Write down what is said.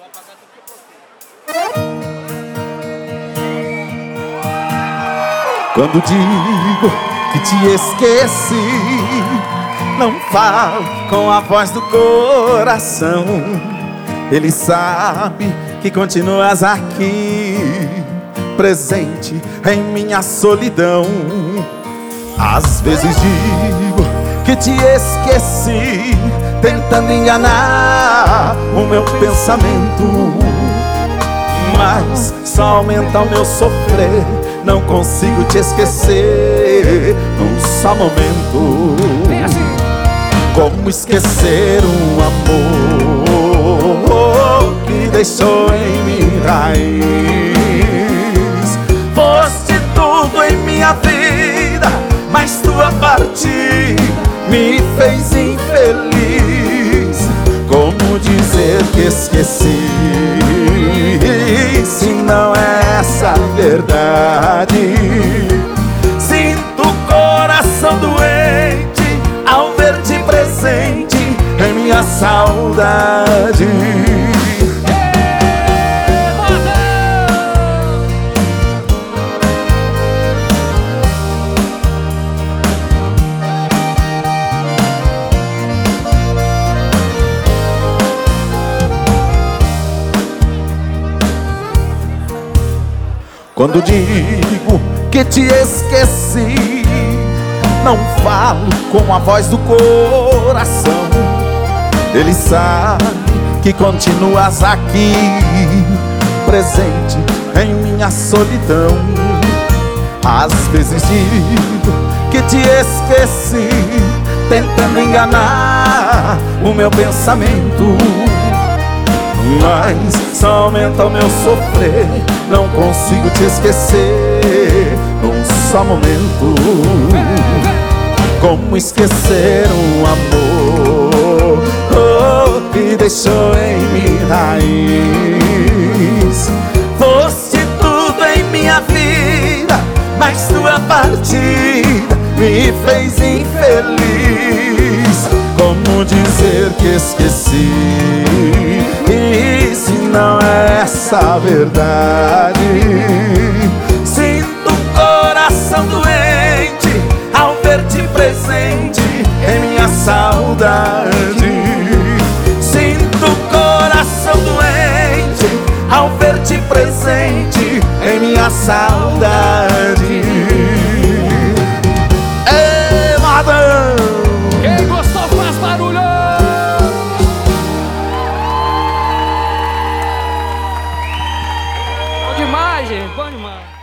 Quando digo que te esqueci, não falo com a voz do coração. Ele sabe que continuas aqui, presente em minha solidão. Às vezes digo que te esqueci, tentando enganar o meu pensamento, mas só aumenta o meu sofrer. Não consigo te esquecer num só momento. Como esquecer um amor que deixou em mim raiz? Foste tudo em minha vida, mas tua partida me fez infeliz. Como dizer que esqueci, se não é essa a verdade? Sinto o coração doente ao ver-te presente em minha saudade. Quando digo que te esqueci, não falo com a voz do coração. Ele sabe que continuas aqui, presente em minha solidão. Às vezes digo que te esqueci, tentando enganar o meu pensamento, mas só aumenta o meu sofrer. Não consigo te esquecer num só momento. Como esquecer um amor que deixou em mim raiz? Foste tudo em minha vida, mas tua partida me fez infeliz. Como dizer que esqueci, e se não é essa a verdade? Sinto o coração doente ao ver-te presente em minha saudade. Sinto o coração doente ao ver-te presente em minha saudade. Ei, madame! Quem gostou faz barulho! Bom demais, gente, bom demais.